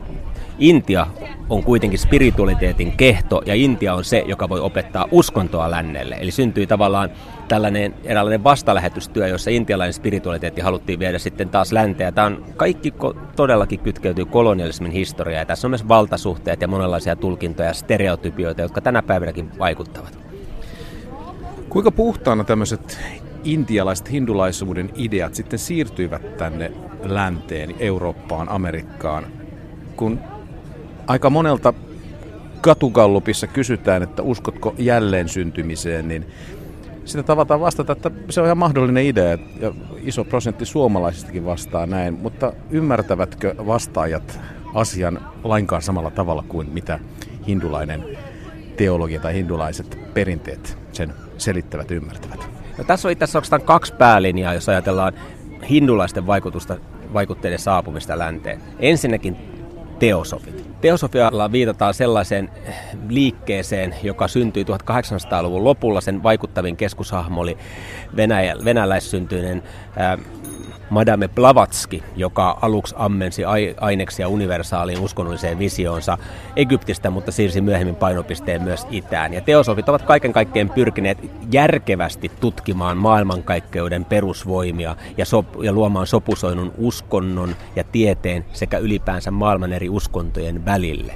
Intia on kuitenkin spiritualiteetin kehto, ja Intia on se, joka voi opettaa uskontoa lännelle. Eli syntyi tavallaan eräänlainen vastalähetystyö, jossa intialainen spiritualiteetti haluttiin viedä sitten taas länteen. Tämä on kaikki todellakin kytkeytyy kolonialismin historiaan, ja tässä on myös valtasuhteet ja monenlaisia tulkintoja ja stereotypioita, jotka tänä päivänäkin vaikuttavat. Kuinka puhtaana tämmöiset intialaiset hindulaisuuden ideat sitten siirtyivät tänne länteen, Eurooppaan, Amerikkaan, kun aika monelta katugallupissa kysytään, että uskotko jälleen syntymiseen, niin sitä tavataan vastata, että se on ihan mahdollinen idea, ja iso prosentti suomalaisistakin vastaa näin, mutta ymmärtävätkö vastaajat asian lainkaan samalla tavalla kuin mitä hindulainen teologia tai hindulaiset perinteet sen selittävät ymmärtävät? No, tässä on itse asiassa oikeastaan 2 päälinjaa, jos ajatellaan hindulaisten vaikutteiden saapumista länteen. Ensinnäkin teosofit. Teosofialla viitataan sellaiseen liikkeeseen, joka syntyi 1800-luvun lopulla. Sen vaikuttavin keskushahmo oli venäläissyntyinen Madame Blavatsky, joka aluksi ammensi aineksia universaaliin uskonnolliseen visioonsa Egyptistä, mutta siirsi myöhemmin painopisteen myös itään. Ja teosofit ovat kaiken kaikkiaan pyrkineet järkevästi tutkimaan maailmankaikkeuden perusvoimia ja luomaan sopusoinnun uskonnon ja tieteen sekä ylipäänsä maailman eri uskontojen välille.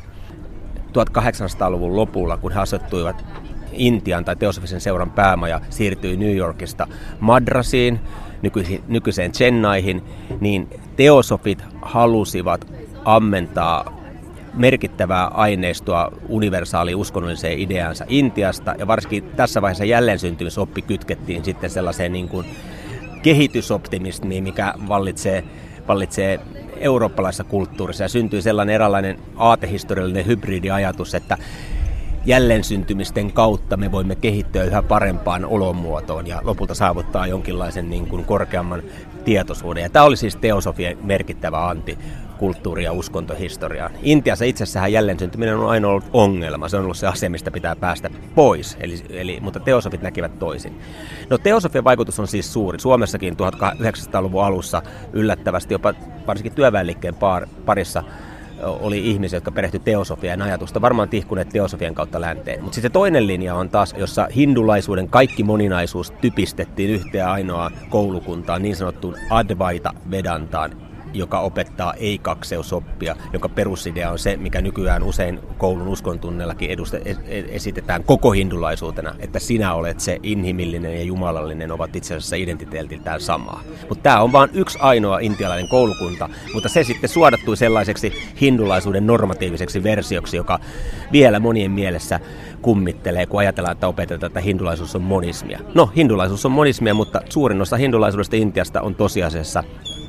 1800-luvun lopulla, kun he asettuivat Intian tai teosofisen seuran päämaja siirtyi New Yorkista Madrasiin, nykyiseen Chennaihin, niin teosofit halusivat ammentaa merkittävää aineistoa universaaliin uskonnolliseen ideaansa Intiasta, ja varsinkin tässä vaiheessa jälleensyntymysoppi kytkettiin sitten sellaiseen niin kuin kehitysoptimismiin, mikä vallitsee eurooppalaisessa kulttuurissa, ja syntyi sellainen eräänlainen aatehistoriallinen hybridiajatus, että jälleen-syntymisten kautta me voimme kehittyä yhä parempaan olomuotoon ja lopulta saavuttaa jonkinlaisen niin kuin korkeamman tietoisuuden. Ja tämä oli siis teosofien merkittävä anti kulttuuri- ja uskontohistoriaan. Intiassa itsessään jälleen-syntyminen on aina ollut ongelma. Se on ollut se asia, mistä pitää päästä pois, mutta teosofit näkivät toisin. No, teosofien vaikutus on siis suuri. Suomessakin 1900-luvun alussa yllättävästi jopa varsinkin työväenliikkeen parissa oli ihmisiä, jotka perehtyivät teosofian ajatusta, varmaan tihkuneet teosofian kautta länteen. Mutta sitten toinen linja on taas, jossa hindulaisuuden kaikki moninaisuus typistettiin yhteen ainoaan koulukuntaan, niin sanottuun Advaita Vedantaan, joka opettaa ei-kakseusoppia, joka perusidea on se, mikä nykyään usein koulun uskontunnellakin esitetään koko hindulaisuutena, että sinä olet se inhimillinen ja jumalallinen, ovat itse asiassa identiteetiltään samaa. Mutta tämä on vain yksi ainoa intialainen koulukunta, mutta se sitten suodattui sellaiseksi hindulaisuuden normatiiviseksi versioksi, joka vielä monien mielessä kummittelee, kun ajatellaan, että opetetaan, että hindulaisuus on monismia. No, hindulaisuus on monismia, mutta suurin osa hindulaisuudesta Intiasta on tosiasiassa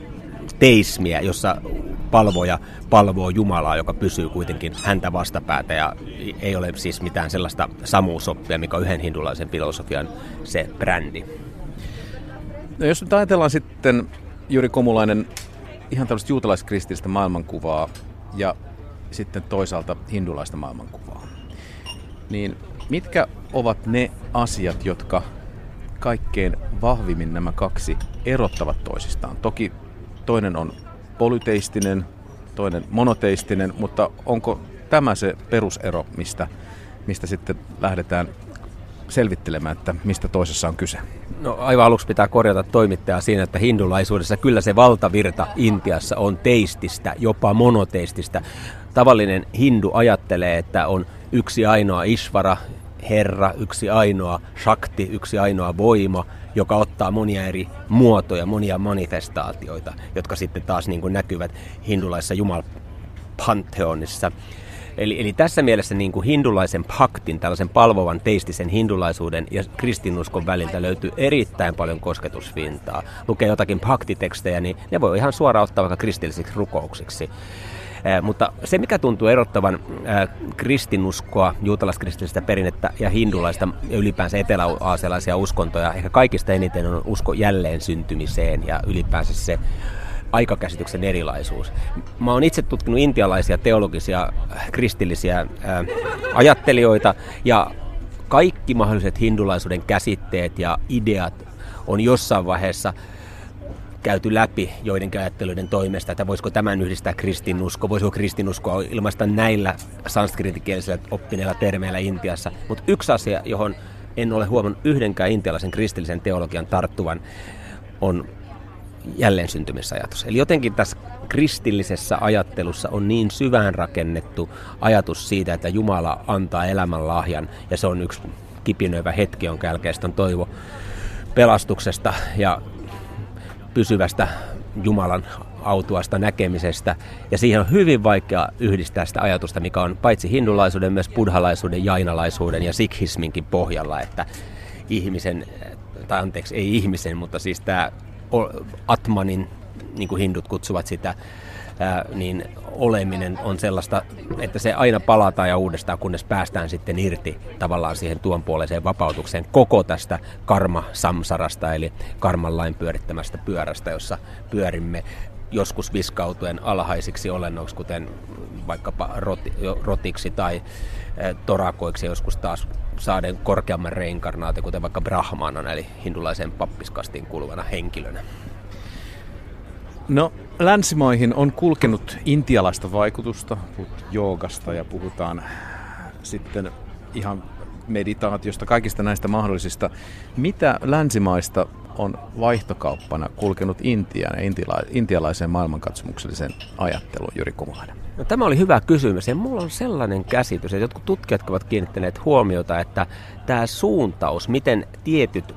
teismiä, jossa palvoja palvoo Jumalaa, joka pysyy kuitenkin häntä vastapäätä, ja ei ole siis mitään sellaista samuusoppia, mikä on yhden hindulaisen filosofian se brändi. No, jos nyt ajatellaan sitten, Jyri Komulainen, ihan tällaista juutalaiskristillistä maailmankuvaa ja sitten toisaalta hindulaista maailmankuvaa, niin mitkä ovat ne asiat, jotka kaikkein vahvimmin nämä kaksi erottavat toisistaan? Toki toinen on polyteistinen, toinen monoteistinen, mutta onko tämä se perusero, mistä sitten lähdetään selvittelemään, että mistä toisessa on kyse? No, aivan aluksi pitää korjata toimittajaa siinä, että hindulaisuudessa kyllä se valtavirta Intiassa on teististä, jopa monoteististä. Tavallinen hindu ajattelee, että on yksi ainoa Ishvara, Herra, yksi ainoa Shakti, yksi ainoa voima, joka ottaa monia eri muotoja, monia manifestaatioita, jotka sitten taas niin kuin näkyvät hindulaisessa Jumal-pantheonissa. Eli tässä mielessä niin kuin hindulaisen bhaktin, tällaisen palvovan teistisen hindulaisuuden ja kristinuskon väliltä löytyy erittäin paljon kosketusvintaa. Lukee jotakin bhaktitekstejä, niin ne voi ihan suoraan ottaa vaikka kristillisiksi rukouksiksi. Mutta se, mikä tuntuu erottavan kristinuskoa, juutalaiskristillisistä perinnettä ja hindulaista ja ylipäänsä etelä-aasialaisia uskontoja, ehkä kaikista eniten on usko jälleen syntymiseen ja ylipäänsä se aikakäsityksen erilaisuus. Mä oon itse tutkinut intialaisia teologisia kristillisiä ajattelijoita, ja kaikki mahdolliset hindulaisuuden käsitteet ja ideat on jossain vaiheessa käyty läpi joidenkin ajatteluiden toimesta, että voisiko tämän yhdistää kristinusko, voisiko kristinuskoa ilmaista näillä sanskritikielisillä oppineilla termeillä Intiassa. Mutta yksi asia, johon en ole huomannut yhdenkään intialaisen kristillisen teologian tarttuvan, on jälleen syntymisajatus. Eli jotenkin tässä kristillisessä ajattelussa on niin syvään rakennettu ajatus siitä, että Jumala antaa elämän lahjan, ja se on yksi kipinöivä hetki, jonka jälkeen on toivo pelastuksesta ja pysyvästä Jumalan autuasta näkemisestä. Ja siihen on hyvin vaikea yhdistää sitä ajatusta, mikä on paitsi hindulaisuuden, myös buddhalaisuuden, jainalaisuuden ja sikhisminkin pohjalla, että ihmisen, tai anteeksi, ei ihmisen, mutta siis tämä atmanin, niin kuin hindut kutsuvat sitä, niin oleminen on sellaista, että se aina palataan ja uudestaan, kunnes päästään sitten irti tavallaan siihen tuonpuoleiseen vapautukseen koko tästä karma-samsarasta, eli karman lain pyörittämästä pyörästä, jossa pyörimme joskus viskautuen alhaisiksi olennoiksi, kuten vaikkapa rotiksi tai torakoiksi, joskus taas saaden korkeamman reinkarnaatio, kuten vaikka brahmanan, eli hindulaisen pappiskastiin kuuluvana henkilönä. No, länsimaihin on kulkenut intialaista vaikutusta, puhutaan joogasta ja puhutaan sitten ihan meditaatiosta, kaikista näistä mahdollisista. Mitä länsimaista on vaihtokauppana kulkenut Intiaan ja intialaiseen maailmankatsomukselliseen ajatteluun, Jyri Komulainen? No, tämä oli hyvä kysymys, ja mulla on sellainen käsitys, että jotkut tutkijat ovat kiinnittäneet huomiota, että tämä suuntaus, miten tietyt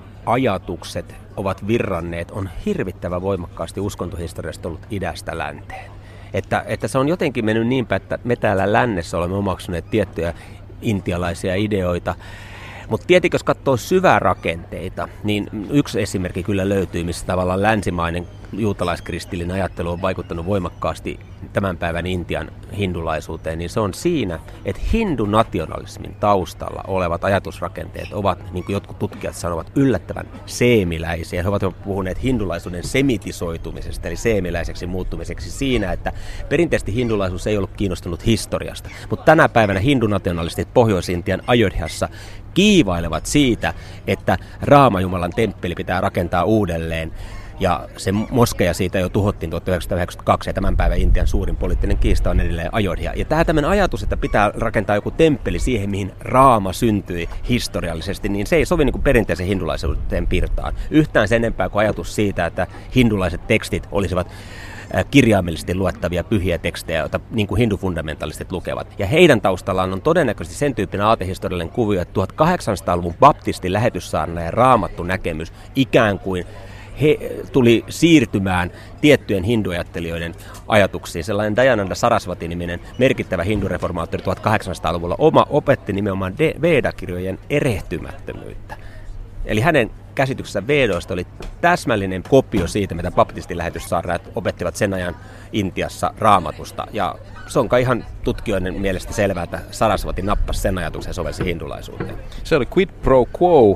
ajatukset ovat virranneet, on hirvittävän voimakkaasti uskontohistoriasta ollut idästä länteen. Että se on jotenkin mennyt niinpä, että me täällä lännessä olemme omaksuneet tiettyjä intialaisia ideoita. Mutta tietenkin, jos katsoo syvärakenteita, niin yksi esimerkki kyllä löytyy, missä tavallaan länsimainen juutalaiskristillinen ajattelu on vaikuttanut voimakkaasti tämän päivän Intian hindulaisuuteen, niin se on siinä, että hindunationalismin taustalla olevat ajatusrakenteet ovat, niin kuin jotkut tutkijat sanovat, yllättävän seemiläisiä. He ovat puhuneet hindulaisuuden semitisoitumisesta, eli seemiläiseksi muuttumiseksi siinä, että perinteisesti hindulaisuus ei ollut kiinnostunut historiasta. Mutta tänä päivänä hindunationalistit Pohjois-Intian Ayodhyassa kiivailevat siitä, että Raamajumalan temppeli pitää rakentaa uudelleen. Ja se moskeja siitä jo tuhottiin 1992, ja tämän päivän Intian suurin poliittinen kiista on edelleen Ayodhya. Ja tämmöinen ajatus, että pitää rakentaa joku temppeli siihen, mihin Raama syntyi historiallisesti, niin se ei sovi niin kuin perinteisen hindulaisuuteen pirtaan. Yhtään sen enempää kuin ajatus siitä, että hindulaiset tekstit olisivat kirjaimellisesti luettavia pyhiä tekstejä, joita niin kuin hindufundamentalistit lukevat. Ja heidän taustallaan on todennäköisesti sen tyyppinen aatehistoriallinen kuvio, että 1800-luvun baptistin lähetyssaarnaajan raamattu näkemys ikään kuin he tuli siirtymään tiettyjen hinduajattelijoiden ajatuksiin. Sellainen Dayananda Sarasvati-niminen merkittävä hindureformaattori 1800-luvulla opetti nimenomaan Veda-kirjojen erehtymättömyyttä. Eli hänen käsityksessä Vedoista oli täsmällinen kopio siitä, mitä baptistin lähetyssaarnaajat opettivat sen ajan Intiassa Raamatusta. Ja se on kai ihan tutkijoiden mielestä selvää, että Sarasvati nappasi sen ajatuksen ja sovelsi hindulaisuuteen. Se oli quid pro quo.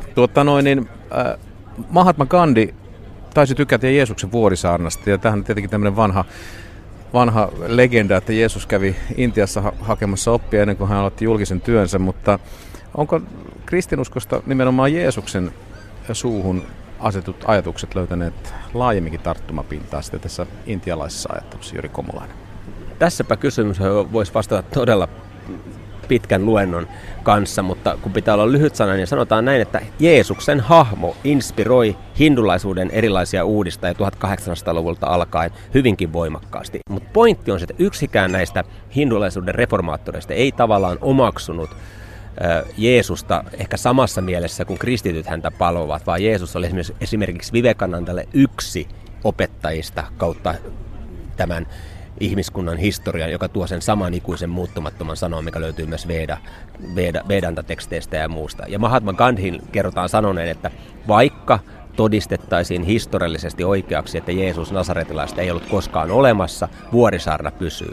Mahatma Gandhi taisi tykätä Jeesuksen vuorisaarnasta, ja tämähän on tietenkin tämmöinen vanha legenda, että Jeesus kävi Intiassa hakemassa oppia ennen kuin hän aloitti julkisen työnsä, mutta onko kristinuskosta nimenomaan Jeesuksen suuhun asetut ajatukset löytäneet laajemminkin tarttumapintaa sitten tässä intialaisessa ajattelussa, Jyri Komulainen? Tässäpä kysymys voisi vastata todella pitkän luennon kanssa, mutta kun pitää olla lyhytsanainen, niin sanotaan näin, että Jeesuksen hahmo inspiroi hindulaisuuden erilaisia uudistajia 1800-luvulta alkaen hyvinkin voimakkaasti. Mutta pointti on se, että yksikään näistä hindulaisuuden reformaattoreista ei tavallaan omaksunut Jeesusta ehkä samassa mielessä, kun kristityt häntä palvovat, vaan Jeesus oli esimerkiksi Vivekanandalle yksi opettajista kautta tämän ihmiskunnan historian, joka tuo sen saman ikuisen muuttumattoman sanon, mikä löytyy myös Vedanta-teksteistä ja muusta. Ja Mahatma Gandhin kerrotaan sanoneen, että vaikka todistettaisiin historiallisesti oikeaksi, että Jeesus Nasaretilaista ei ollut koskaan olemassa, vuorisaarna pysyy.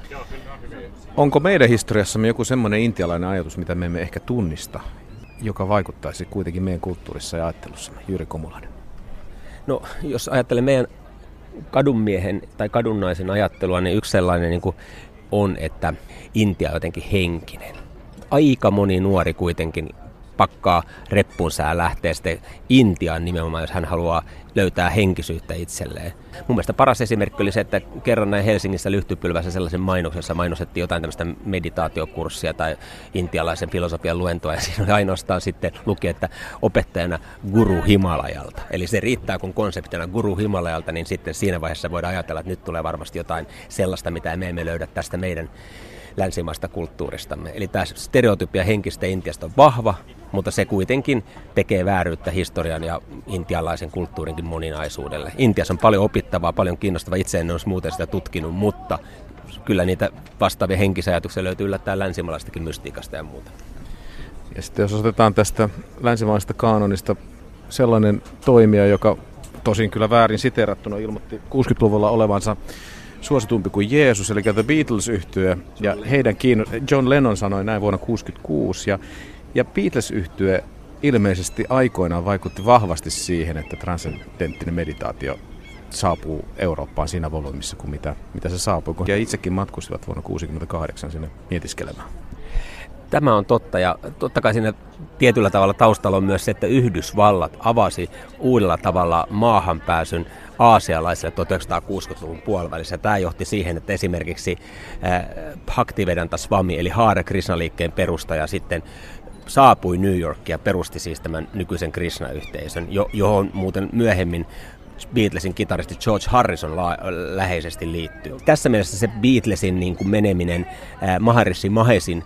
Onko meidän historiassamme joku semmoinen intialainen ajatus, mitä me emme ehkä tunnista, joka vaikuttaisi kuitenkin meidän kulttuurissa ja ajattelussamme? Jyri Komulainen. No, jos ajattelen meidän kadunmiehen tai kadunnaisen ajattelua, niin yksi sellainen niin kuin on, että Intia on jotenkin henkinen. Aika moni nuori kuitenkin pakkaa reppunsa ja lähtee sitten Intiaan nimenomaan, jos hän haluaa löytää henkisyyttä itselleen. Mun mielestä paras esimerkki oli se, että kerran näin Helsingissä Lyhtypylvässä sellaisen mainoksessa mainostettiin jotain tämmöistä meditaatiokurssia tai intialaisen filosofian luentoa, ja siinä oli ainoastaan sitten luki, että opettajana Guru Himalajalta. Eli se riittää, kun konseptina Guru Himalajalta, niin sitten siinä vaiheessa voidaan ajatella, että nyt tulee varmasti jotain sellaista, mitä me emme löydä tästä meidän länsimaista kulttuuristamme. Eli tämä stereotypia henkistä Intiasta on vahva, mutta se kuitenkin tekee vääryyttä historian ja intialaisen kulttuurinkin moninaisuudelle. Intiassa on paljon opittavaa, paljon kiinnostavaa. Itse en olisi muuten sitä tutkinut, mutta kyllä niitä vastaavia henkisiä ajatuksia löytyy yllättäen länsimaalaistakin mystiikasta ja muuta. Ja sitten jos otetaan tästä länsimaalaisesta kaanonista sellainen toimija, joka tosin kyllä väärin siteerattuna ilmoitti 60-luvulla olevansa suositumpi kuin Jeesus, eli The Beatles-yhtye, ja John Lennon sanoi näin vuonna 1966, ja Beatles-yhtye ilmeisesti aikoinaan vaikutti vahvasti siihen, että transcendenttinen meditaatio saapuu Eurooppaan siinä volyymissa kuin mitä se saapui, ja itsekin matkustivat vuonna 1968 sinne mietiskelemään. Tämä on totta, ja totta kai siinä tietyllä tavalla taustalla on myös se, että Yhdysvallat avasi uudella tavalla maahanpääsyn aasialaisille 1960-luvun puolivälissä. Tämä johti siihen, että esimerkiksi Bhaktivedanta Swami, eli Hare Krishna-liikkeen perustaja, sitten saapui New Yorkiin ja perusti siis tämän nykyisen Krishna-yhteisön, johon muuten myöhemmin Beatlesin kitaristi George Harrison läheisesti liittyy. Tässä mielessä se Beatlesin niin kuin meneminen Maharishi Mahesin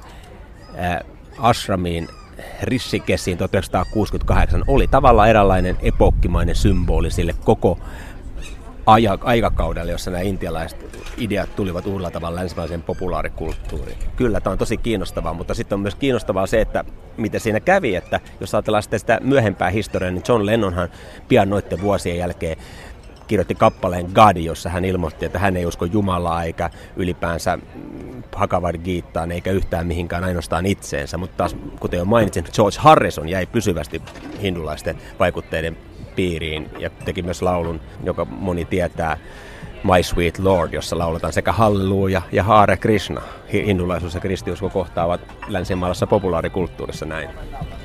ashramiin Rishikeshiin 1968 oli tavallaan eräänlainen epokkimainen symboli sille koko aikakaudelle, jossa nämä intialaiset ideat tulivat uudella tavalla länsimaiseen populaarikulttuuriin. Kyllä, tämä on tosi kiinnostavaa, mutta sitten on myös kiinnostavaa se, että miten siinä kävi, että jos ajatellaan sitten sitä myöhempää historiaa, niin John Lennonhan pian noitten vuosien jälkeen kirjoitti kappaleen God, jossa hän ilmoitti, että hän ei usko Jumalaa eikä ylipäänsä Bhagavad Gitaan eikä yhtään mihinkään, ainoastaan itseensä. Mutta taas, kuten jo mainitsin, George Harrison jäi pysyvästi hindulaisten vaikutteiden piiriin ja teki myös laulun, joka moni tietää, My Sweet Lord, jossa lauletaan sekä Halleluja ja Hare Krishna. Hindulaisuus ja kristiusko kohtaavat länsimaalaisessa populaarikulttuurissa näin.